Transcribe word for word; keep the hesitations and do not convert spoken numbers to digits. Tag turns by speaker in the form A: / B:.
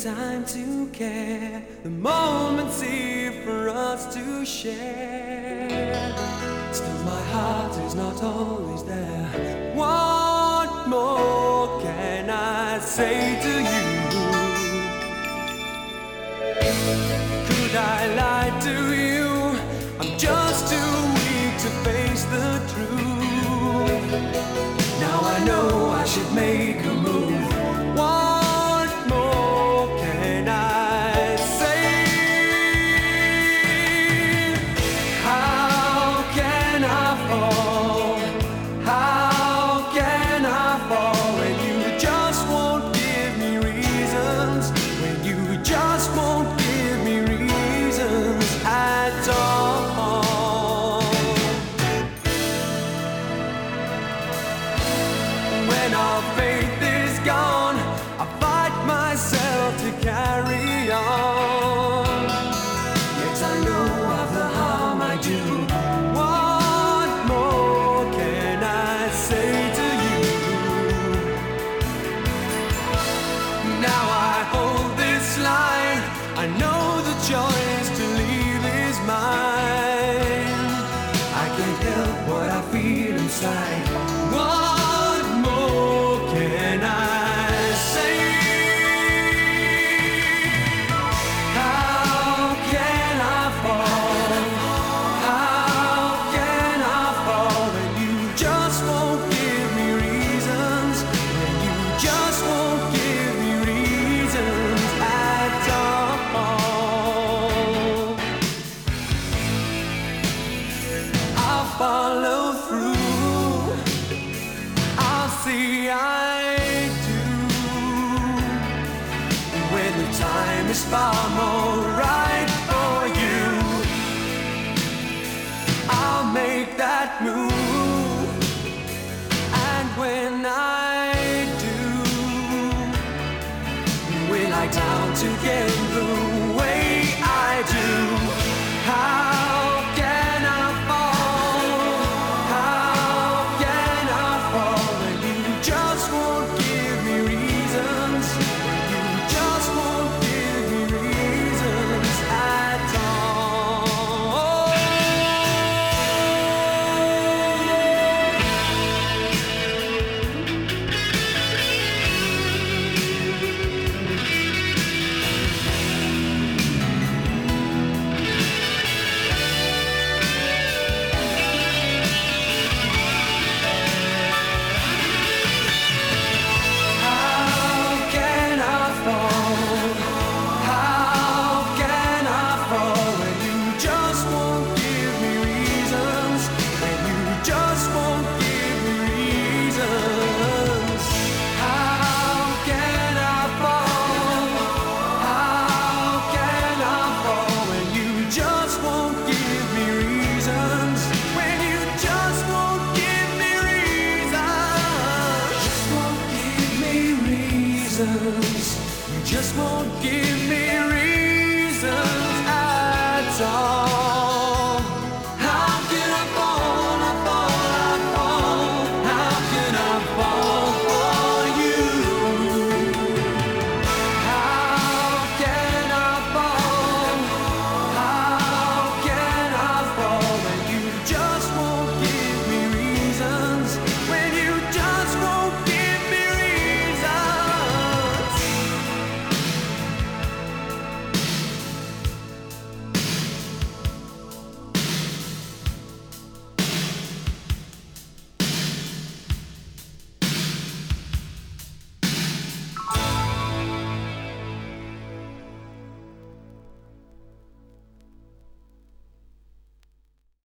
A: time to care. The moment's here for us to share. Still my heart is not always there. What more can I say to you? Could I lie to you? I'm just too weak to face the truth. Now I know I should make a move. What more can I say? How can I fall? How can I fall when you just won't give me reasons? When you just won't give me reasons at all. When our faith is gone, I fight myself to carry on. Yet I know of the harm I do. What more can I say to you? Now I hold this line. I know the choice to leave is mine. I can't help what I feel inside. What more can I say? How can I fall? How can I fall when you just won't give me reasons? When you just won't give me reasons at all. I'll follow through. I'll see I do. When the time is far more right for you, I'll make that move. And when I do, we lie down together the way I do. How can I fall? How can I fall when you just won't give me reasons? When you just won't give me reasons at all. How can I fall? How can I fall when you just won't give me reasons? When you just won't give me reasons? How can I fall? How can I fall when you just won't give me reasons? When you just won't give me reasons? Just won't give me reasons. You just won't give me reasons at all.